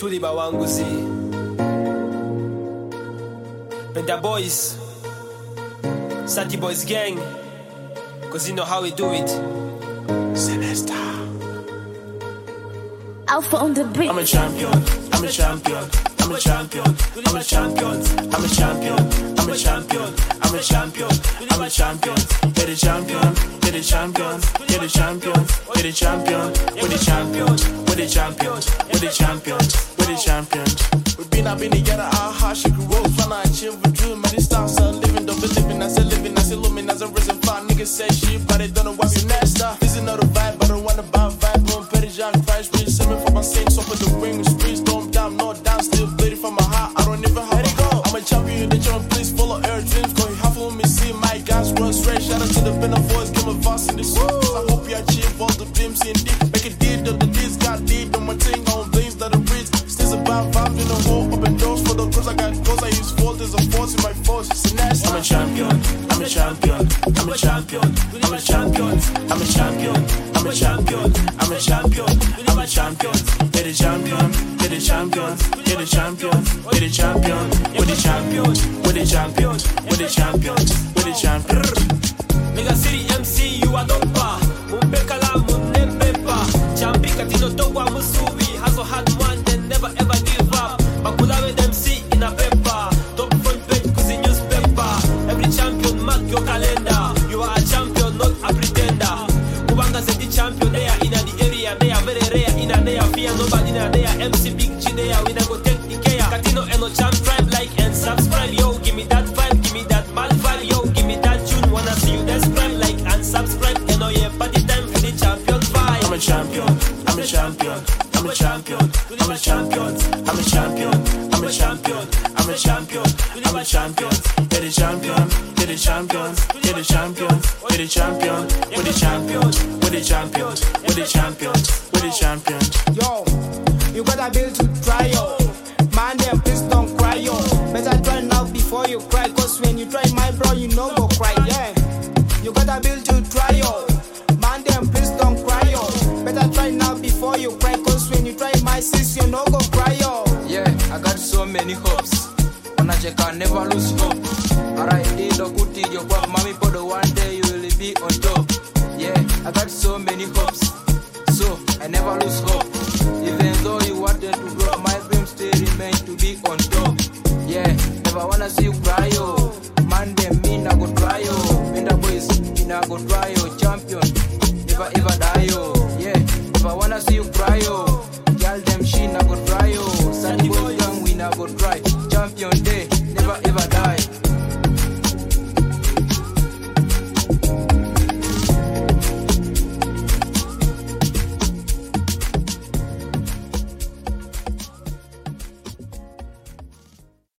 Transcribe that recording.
tuli bawanguzi. Penda Boys, Sati Boys Gang, cause you know how we do it. Sinister. Alpha on the beat. I'm a champion, I'm a champion, I'm a champion, I'm a champion, I'm a champion, I'm a champion, I'm a champion, I'm a champion. You're the champion, you're the champion, you're the champion, you're the champion, we're the champions, we're the champions, we're the champions, we're the champions. We've been together, our heart shake and roll. Tryna achieve a dream, man, this style so living, don't be living, I say living, I say lumin, as a risen fire. Niggas say shit, but they don't know what's the next star. This is not a vibe, but I want about vibe. Boom, petty John Christ, reach 7 for my sake, so put the ring, with streets, don't down, no down, still bleeding from my heart, I don't even have a go. I'm a champion, the champion, please follow air dreams. Go, you have to me, see my guys run straight. Shout out to the Benna Boys, give me vast in this. I hope you achieve all the dreams in deep. Make a deed of the deeds, got deed on my thing, on things that are breeds. Still about vibe in the hole, open doors for the girls I got goals. I use fault as a force in my force. I'm a champion, I'm a champion, I'm a champion, I'm a champion, I'm a champion, I'm a champion, I'm a champion, I'm a champion. You're the champion, you're the champion, you're the champion, you're the champion, we're the champions, we're the champions, we're the champions, we're the champions. Mega City MC, you are dopa. Mumbekala munepepa. Champi katino tokwa musubi. Hustle hard one, then never ever give up. Bakulawe MC in a paper. Top front page kuzi newspaper. Every champion mark your calendar. You are a champion, not a pretender. Kubanga said the champion there in the area. They are very rare in a day. Fear nobody in a day. MC Big G there. We not go take the care. Katino and no champ tribe like and subscribe. Yo, give me that vibe, give me that mad vibe. Yo, give me that tune. Wanna see you subscribe, like and subscribe. You know yeah, party time for the champion vibe. I'm a champion, I'm a champion, I'm a champion, I'm a champion, I'm a champion, I'm a champion, I'm a champion, I'm a champion. You're the champion, you're the champion, you're the champion, you're the champion, we're the champions, we're the champions, we're the champions, we're the champions. Yo, you got a bill to try, yo. Man, them please don't cry, yo. Better try now before you cry, cause when you try my bro, you know go cry, yeah. You got a bill to try, yo. Man, them please don't cry, yo. Better try now before you cry, cause when you try my sis, you know go cry, yo. Yeah, I got so many hopes. Wanna can never lose hope. Alright, the good thing, your pop, mommy, for the one day you will be on top. Yeah, I got so many hopes. So, I never lose hope. Even though you wanted to grow, my dream still remain to be on top. Yeah, never wanna see you cry, yo. Man, them mean I go try, yo. Penda Boys, mean I go try, yo. Champion, never ever die, yo. Yeah, never wanna see you cry, yo. Girl, them she I go try, yo. Sati Boys Gang, we I go try. Champion day, never ever die.